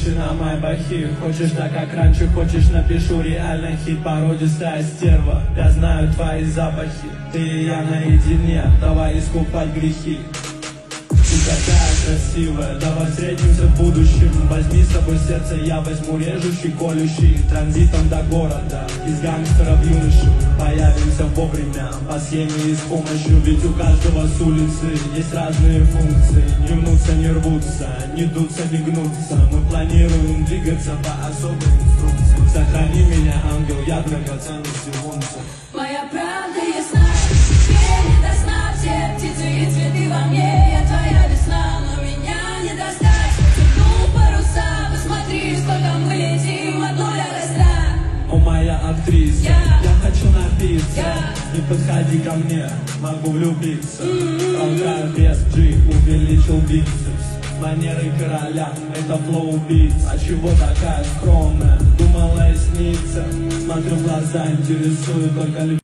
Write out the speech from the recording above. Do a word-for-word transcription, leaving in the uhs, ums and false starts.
на майбахе. Хочешь так, как раньше, хочешь, напишу реально хит. Породистая стерва, я знаю твои запахи. Ты и я наедине, давай искупать грехи. Ты такая красивая, давай встретимся в будущем. Возьми с собой сердце, я возьму режущий, колющий. Транзитом до города, из гангстеров юноши. Появимся вовремя, по схеме и с помощью. Ведь у каждого с улицы есть разные функции. Не мнутся, не рвутся, не дутся, не гнутся. Мы планируем двигаться по особой инструкции. Сохрани меня, ангел, я драгоценности унция. Моя правда ясна, мне не до сна. Все птицы и цветы во мне, я твоя весна. Но меня не достать, тяну паруса. Посмотри, сколько мы летим от нуля до ста. О, моя актриса, я, я хочу напиться, я. Не подходи ко мне, могу влюбиться. Mm-hmm. Толкаю вес, G, увеличил бицепс. Манеры короля, это флоу убийц. А чего такая скромная, думала и снится. Смотрю в глаза, интересует только любовь.